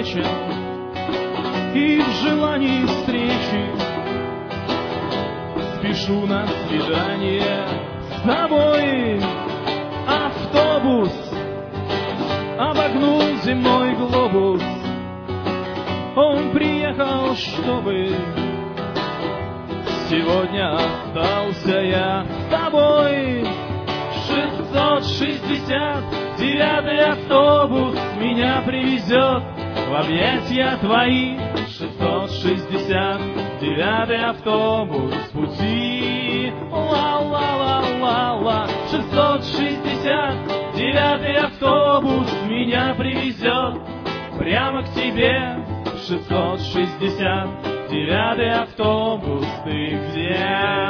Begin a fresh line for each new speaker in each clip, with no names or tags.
вечен, и в желании встречи спешу на свидание с тобой. Автобус обогнул земной глобус, он приехал, чтобы сегодня остался я с тобой. 669-й автобус меня привезет в объятия твои. 669-й автобус в пути. Ла-ла-ла-ла-ла. 669-й автобус меня привезет прямо к тебе. 669-й автобус, ты где?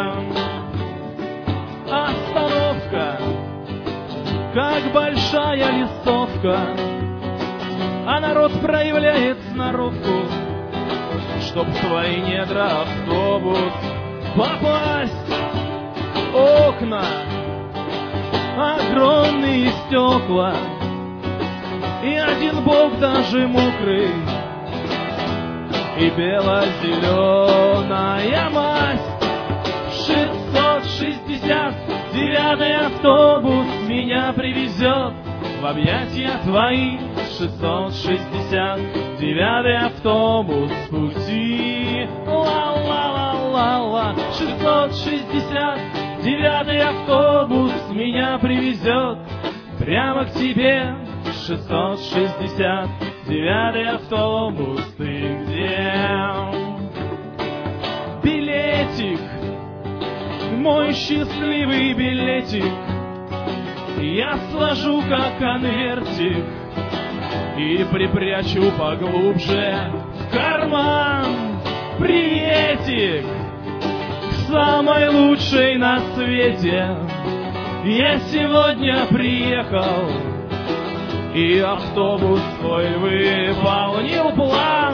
Остановка, как большая листовка, а народ проявляет сноровку, чтоб в твои недра автобус попасть. Окна, огромные стекла, и один бок даже мокрый, и бело-зеленая масть. 669-й автобус меня привезет в объятия твои. 669-й автобус в пути. Ла-ла-ла-ла-ла. 669-й автобус меня привезет прямо к тебе. 669-й автобус, ты где? Билетик, мой счастливый билетик, я сложу как конвертик и припрячу поглубже в карман. Приветик к самой лучшей на свете, я сегодня приехал, и автобус твой выполнил план.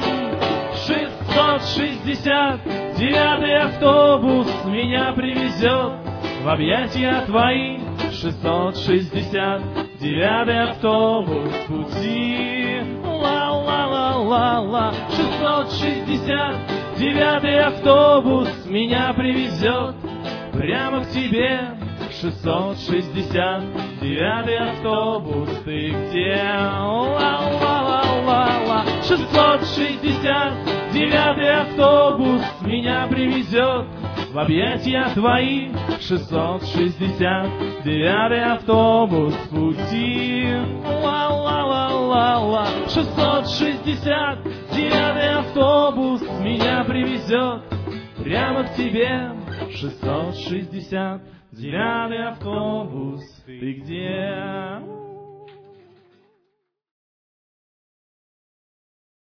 669-й автобус меня привезет в объятия твои. 669-й автобус в пути. Ла-ла-ла-ла-ла. 669-й автобус меня привезет прямо к тебе. 669-й автобус, ты где? Ла-ла-ла-ла-ла. 669-й автобус меня привезет в объятия твои. 669-й автобус в пути. Ла-ла-ла-ла-ла. 669-й автобус меня привезет прямо к тебе. 669-й автобус, ты где?